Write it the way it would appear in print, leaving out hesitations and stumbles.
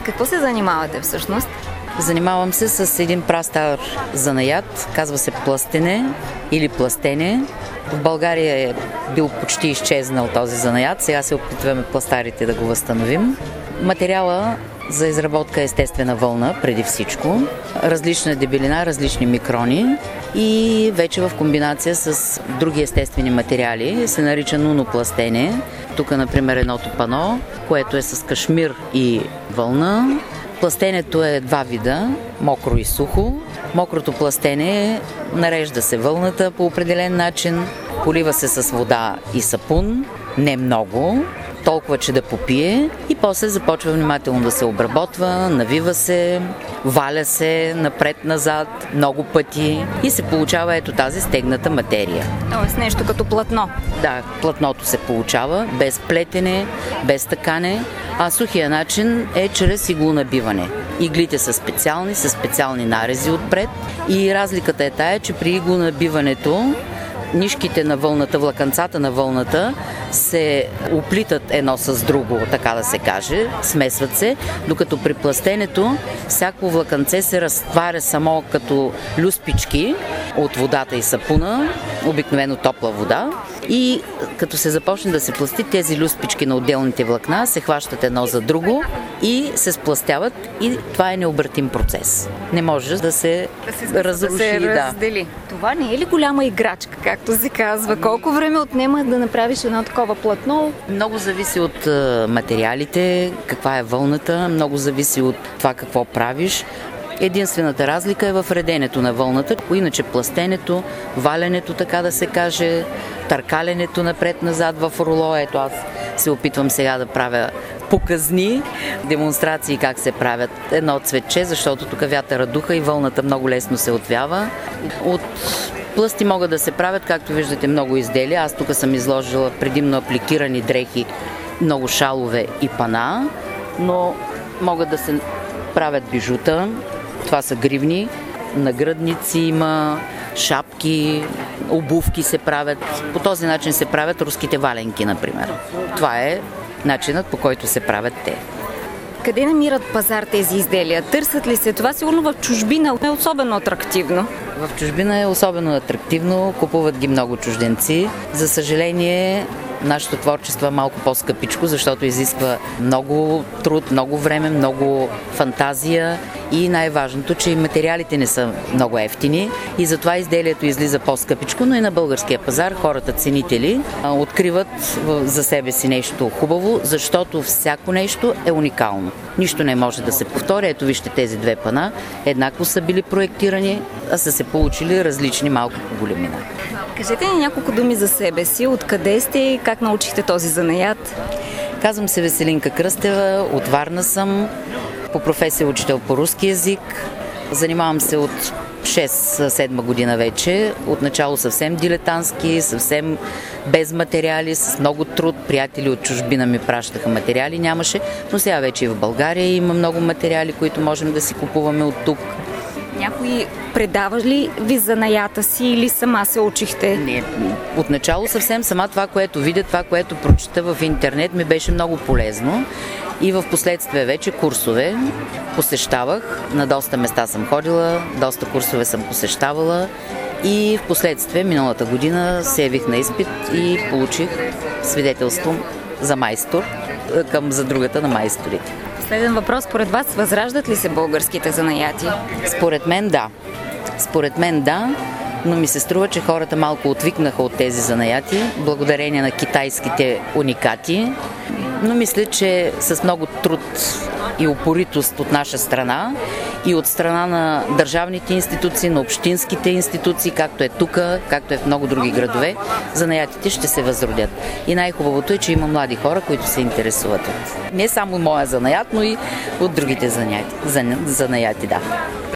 какво се занимавате всъщност? Занимавам се с един прастар занаят, казва се плъстене или плъстене. В България е бил почти изчезнал този занаят, сега се опитваме пластарите да го възстановим. Материала за изработка е естествена вълна, преди всичко. Различна дебелина, различни микрони и вече в комбинация с други естествени материали се нарича нунопластене. Тук, например, едното пано, което е с кашмир и вълна. Пластенето е два вида – мокро и сухо. Мокрото пластене нарежда се вълната по определен начин, полива се с вода и сапун, не много, толкова, че да попие и после започва внимателно да се обработва, навива се, валя се напред-назад много пъти и се получава ето тази стегната материя. Тоест нещо като платно. Да, платното се получава без плетене, без такане, а сухия начин е чрез иглонабиване. Иглите са специални, с специални нарези отпред и разликата е тая, че при иглонабиването нишките на вълната, влакънцата на вълната се оплитат едно с друго, така да се каже, смесват се, докато при пластенето всяко влакънце се разтваря само като люспички от водата и сапуна, обикновено топла вода, и като се започне да се пласти, тези люспички на отделните влакна се хващат едно за друго и се спластяват и това е необратим процес. Не може да се разруши. Да се раздели. Това не е ли голяма играчка, както се казва? Колко време отнема да направиш едно такова платно? Много зависи от материалите, каква е вълната, много зависи от това какво правиш. Единствената разлика е в реденето на вълната, иначе пластенето, валянето, така да се каже, търкаленето напред-назад в руло. Ето аз се опитвам сега да правя показни демонстрации как се правят едно цветче, защото тук вятъра духа и вълната много лесно се отвява. От плъсти могат да се правят, както виждате, много изделия. Аз тук съм изложила предимно апликирани дрехи, много шалове и пана, но могат да се правят бижута. Това са гривни, нагръдници има, шапки, обувки се правят. По този начин се правят руските валенки, например. Това е начинът, по който се правят те. Къде намират пазар тези изделия? Търсят ли се? Това сигурно в чужбина е особено атрактивно. В чужбина е особено атрактивно, купуват ги много чужденци. За съжаление, нашето творчество е малко по-скъпичко, защото изисква много труд, много време, много фантазия и най-важното, че и материалите не са много евтини и затова изделието излиза по-скъпичко, но и на българския пазар хората, ценители, откриват за себе си нещо хубаво, защото всяко нещо е уникално. Нищо не може да се повтори. Ето вижте тези две пана, еднакво са били проектирани, а са се получили различни малко по големина. Кажете ни няколко думи за себе си, откъде сте и как научихте този занаят? Казвам се Веселинка Кръстева, от Варна съм, по професия учител по руски език. Занимавам се от 6-7 година вече, отначало съвсем дилетантски, съвсем без материали, с много труд. Приятели от чужбина ми пращаха материали, нямаше, но сега вече и в България има много материали, които можем да си купуваме от тук. Някой предава ли ви занаята си или сама се учихте? Не, отначало съвсем сама това, което видя, това, което прочита в интернет, ми беше много полезно. И в последствие вече курсове посещавах, на доста места съм ходила, доста курсове съм посещавала и в последствие миналата година се явих на изпит и получих свидетелство за майстор към задругата на майсторите. Последен въпрос, според вас, възраждат ли се българските занаяти? Според мен да, но ми се струва, че хората малко отвикнаха от тези занаяти, благодарение на китайските уникати, но мисля, че с много труд и упоритост от наша страна и от страна на държавните институции, на общинските институции, както е тук, както е в много други градове, занаятите ще се възродят. И най-хубавото е, че има млади хора, които се интересуват от не само моя занаят, но и от другите занаяти, да.